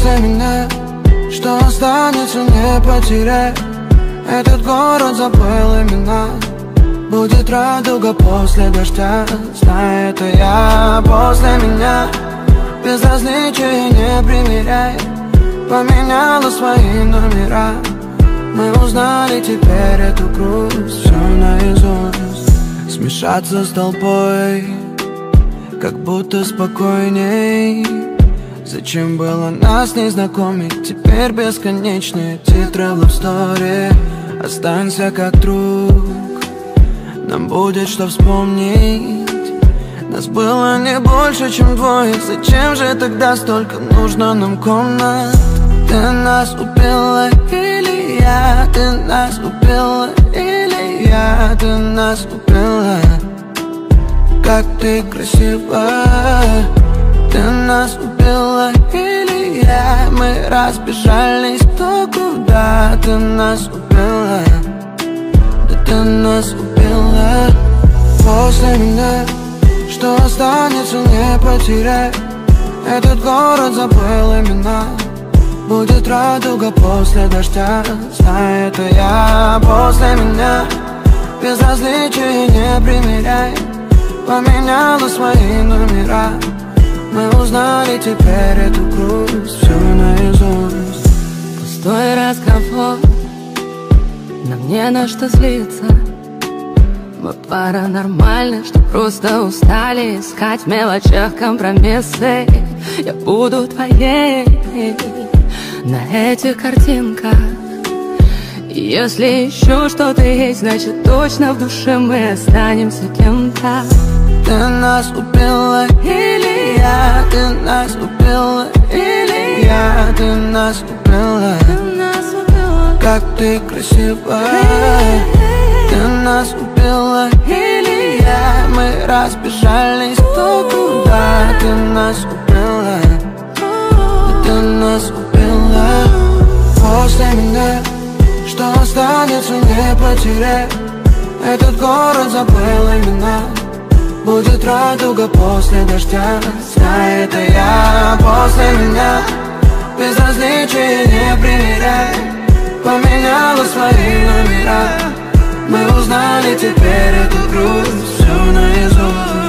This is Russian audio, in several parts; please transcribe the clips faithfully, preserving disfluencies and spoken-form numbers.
После меня, что останется, не потеряй. Этот город забыл имена. Будет радуга после дождя, знай, это я. После меня безразличие не примеряй. Поменяла свои номера. Мы узнали теперь эту грусть, все наизусть. Смешаться с толпой, как будто спокойней. Зачем было нас не знакомить? Теперь бесконечные титры в лавсторе. Останься как друг, нам будет что вспомнить. Нас было не больше, чем двое. Зачем же тогда столько нужно нам комнат? Ты нас убила или я? Ты нас убила или я? Ты нас убила. Как ты красива. Ты нас убила или я? Мы разбежались кто куда. Ты нас убила. Да ты нас убила. После меня, что останется, не потеряй. Этот город забыл имена. Будет радуга после дождя, знай, это я. После меня безразличие не примеряй. Поменяла свои номера. Мы узнали теперь эту грусть, все наизусть. Пустой разговор, нам не на что злиться. Мы пара нормальных, что просто устали искать в мелочах компромиссы. Я буду твоей на этих картинках. Если еще что-то есть, значит точно в душе мы останемся кем-то. Ты нас убила или я? Ты нас убила или я? Ты нас убила. Как ты красива. Ты нас убила или я? Мы разбежались кто куда. Ты нас убила. Ты нас убила. После меня, что останется, не потеряй. Этот город забыл имена. Будет радуга после дождя, знай, это я. После меня безразличие не примеряй. Поменяла свои номера. Мы узнали теперь эту грусть, все наизусть.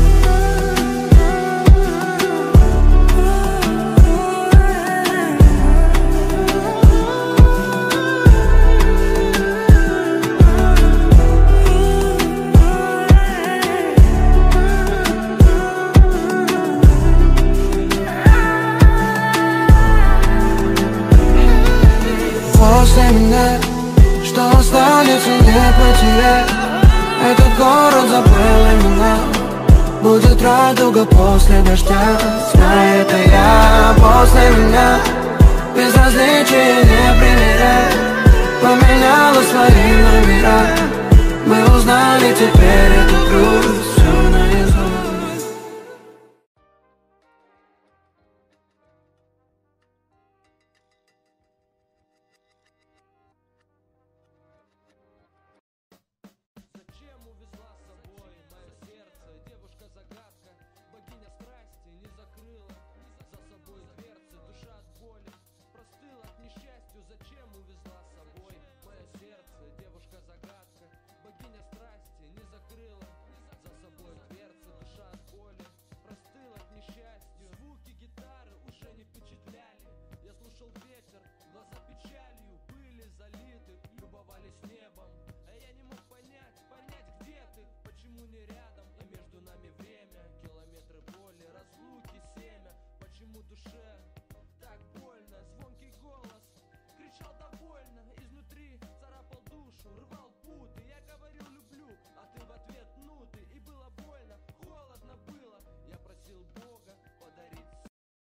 После меня, что останется, не потеряй. Этот город забыл имена. Будет радуга после дождя, знай, это я. После меня безразличие не примеряй. Поменяла свои номера. Мы узнали теперь эту грусть, все наизусть. Зачем увезла с собой мое сердце? Девушка-загадка, богиня страсти не закрыла.